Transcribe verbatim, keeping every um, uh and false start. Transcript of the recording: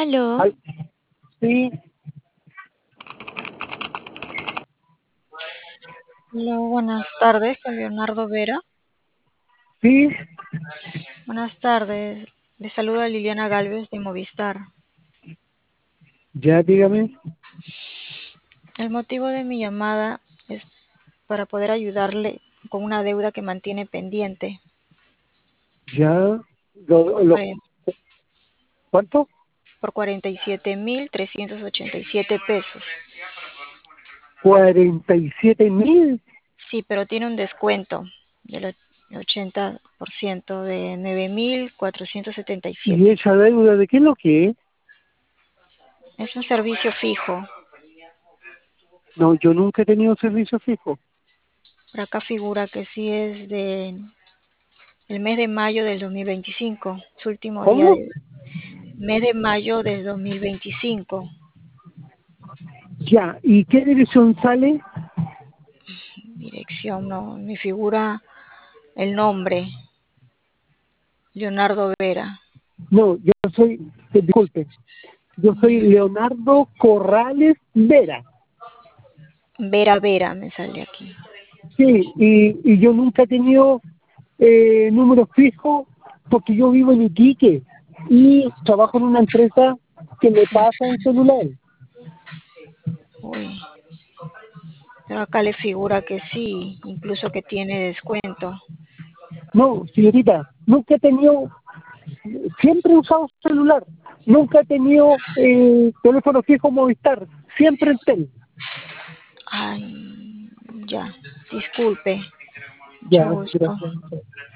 Aló. Al- Sí, Hola, buenas tardes, con Leonardo Vera. sí, Buenas tardes. Le saluda Liliana Galvez de Movistar. ya dígame, El motivo de mi llamada es para poder ayudarle con una deuda que mantiene pendiente ya, por, lo, lo- cuaren- ¿cuánto? por cuarenta y siete mil trescientos ochenta y siete pesos. Cuarenta y siete mil. Sí, pero tiene un descuento del och- ochenta por ciento de nueve mil cuatrocientos setenta y ¿Y siete. esa deuda de qué es lo que es? Es un servicio fijo. No, yo nunca he tenido servicio fijo. Por acá figura que sí es de el mes de mayo del dos mil veinticinco, su último día ¿Cómo? de mes de mayo del dos mil veinticinco. Ya, ¿y qué dirección sale? Dirección, no, me figura el nombre, Leonardo Vera. No, yo soy, eh, disculpe, yo soy Leonardo Corrales Vera. Vera Vera me sale aquí. Sí, y, y yo nunca he tenido eh, número fijo porque yo vivo en Iquique y trabajo en una empresa que me pasa en celular. Uy, pero acá le figura que sí, incluso que tiene descuento. No, señorita, nunca he tenido, siempre he usado celular, nunca he tenido eh, teléfono fijo Movistar, siempre en tel. Ay, ya, disculpe, mucho Ya, gusto. gracias.